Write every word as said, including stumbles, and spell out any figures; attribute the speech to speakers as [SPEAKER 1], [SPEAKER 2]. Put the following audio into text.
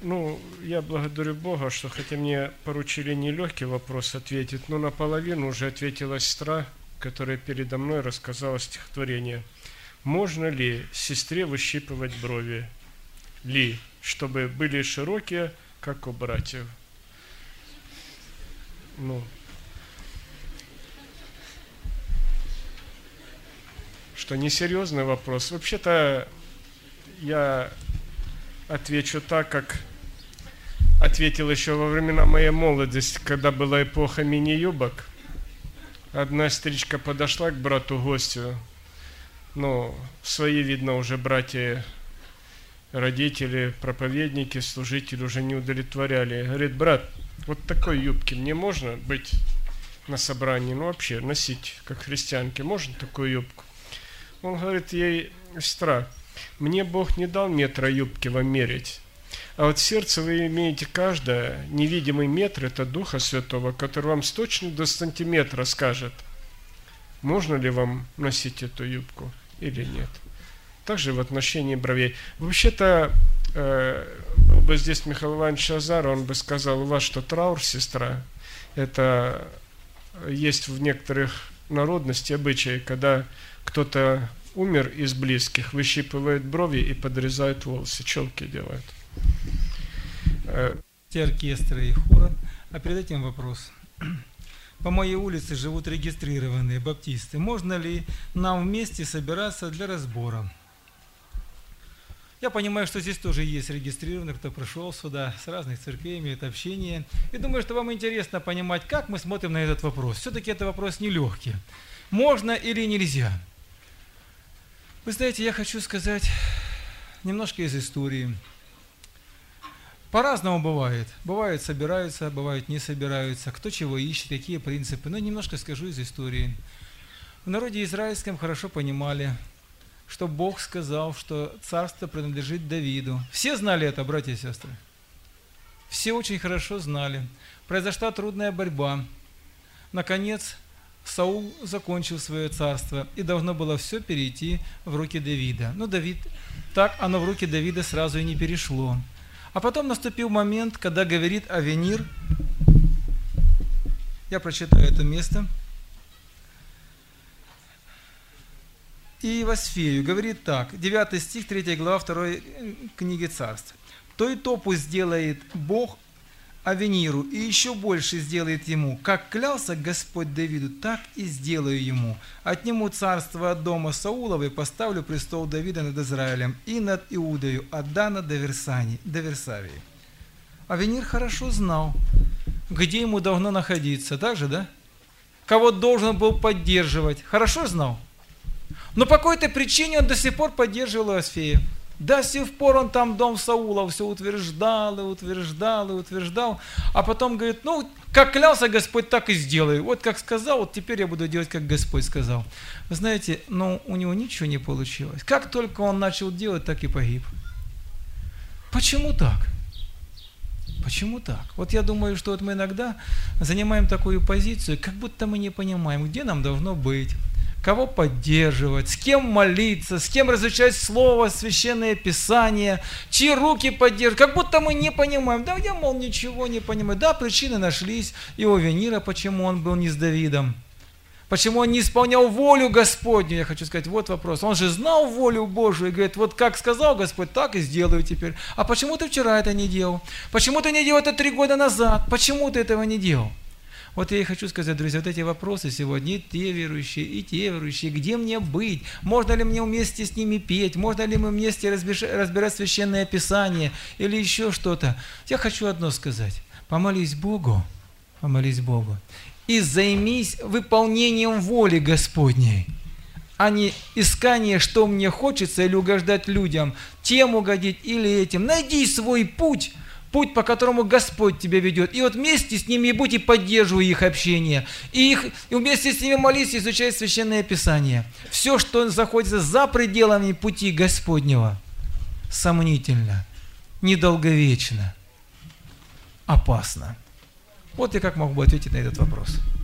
[SPEAKER 1] Ну, я благодарю Бога, что хотя мне поручили нелегкий вопрос ответить, но наполовину уже ответила сестра, которая передо мной рассказала стихотворение. Можно ли сестре выщипывать брови? Ли, чтобы были широкие, как у братьев? Ну, что несерьезный вопрос. Вообще-то я отвечу так, как ответил еще во времена моей молодости, когда была эпоха мини-юбок. Одна сестричка подошла к брату гостю, ну, свои, видно, уже братья, родители, проповедники, служители уже не удовлетворяли. Говорит: брат, вот такой юбки мне можно быть на собрании, ну вообще носить, как христианки, можно такую юбку? Он говорит ей: сестра, мне Бог не дал метра юбки вам мерить, а вот в сердце вы имеете каждое, невидимый метр, это Духа Святого, который вам с точностью до сантиметра скажет, можно ли вам носить эту юбку или нет. Также в отношении бровей. Вообще-то, э, был бы здесь Михаил Иванович Азар, он бы сказал: у вас что, траур, сестра? Это есть в некоторых народностях обычаи, когда кто-то умер из близких, выщипывает брови и подрезают волосы, челки делают.
[SPEAKER 2] Оркестры и хора. А перед этим вопрос. По моей улице живут регистрированные баптисты. Можно ли нам вместе собираться для разбора? Я понимаю, что здесь тоже есть регистрированные, кто пришел сюда с разных церквей, имеет общение. И думаю, что вам интересно понимать, как мы смотрим на этот вопрос. Все-таки это вопрос нелегкий. Можно или нельзя? Вы знаете, я хочу сказать немножко из истории. По-разному бывает. Бывают собираются, бывают не собираются. Кто чего ищет, какие принципы. Но немножко скажу из истории. В народе израильском хорошо понимали, что Бог сказал, что царство принадлежит Давиду. Все знали это, братья и сестры? Все очень хорошо знали. Произошла трудная борьба. Наконец, Саул закончил свое царство, и должно было все перейти в руки Давида. Но Давид, так оно в руки Давида сразу и не перешло. А потом наступил момент, когда говорит Авенир, я прочитаю это место, и Иосфею говорит так, девятый стих, третья глава второй книги Царств. «То и то пусть сделает Бог Авениру, и еще больше сделает ему. Как клялся Господь Давиду, так и сделаю ему. Отниму царство от дома Саулова и поставлю престол Давида над Израилем и над Иудою, от Дана до Версани, до Версавии». Авенир хорошо знал, где ему должно находиться, так же, да? Кого должен был поддерживать. Хорошо знал. Но по какой-то причине он до сих пор поддерживал Иосфея. До сих пор он там дом Саула все утверждал и утверждал и утверждал, а потом говорит: ну, как клялся Господь, так и сделаю. Вот как сказал, вот теперь я буду делать, как Господь сказал. Вы знаете, но у него ничего не получилось. Как только он начал делать, так и погиб. Почему так? Почему так? Вот я думаю, что вот мы иногда занимаем такую позицию, как будто мы не понимаем, где нам должно быть, кого поддерживать, с кем молиться, с кем разучать Слово, Священное Писание, чьи руки поддерживать. Как будто мы не понимаем. Да я, мол, ничего не понимаю. Да, причины нашлись и у Авенира, почему он был не с Давидом. Почему он не исполнял волю Господню? Я хочу сказать, вот вопрос. Он же знал волю Божию и говорит: вот как сказал Господь, так и сделаю теперь. А почему ты вчера это не делал? Почему ты не делал это три года назад? Почему ты этого не делал? Вот я и хочу сказать, друзья, вот эти вопросы сегодня, и те верующие, и те верующие, где мне быть? Можно ли мне вместе с ними петь? Можно ли мы вместе разбирать Священное Писание или еще что-то? Я хочу одно сказать. Помолись Богу, помолись Богу, и займись выполнением воли Господней, а не искание, что мне хочется, или угождать людям, тем угодить или этим. Найди свой путь, путь, по которому Господь тебя ведет. И вот вместе с ними будь и поддерживай их общение. И, их, и вместе с ними молись и изучай Священное Писание. Все, что находится за пределами пути Господнего, сомнительно, недолговечно, опасно. Вот я как могу ответить на этот вопрос.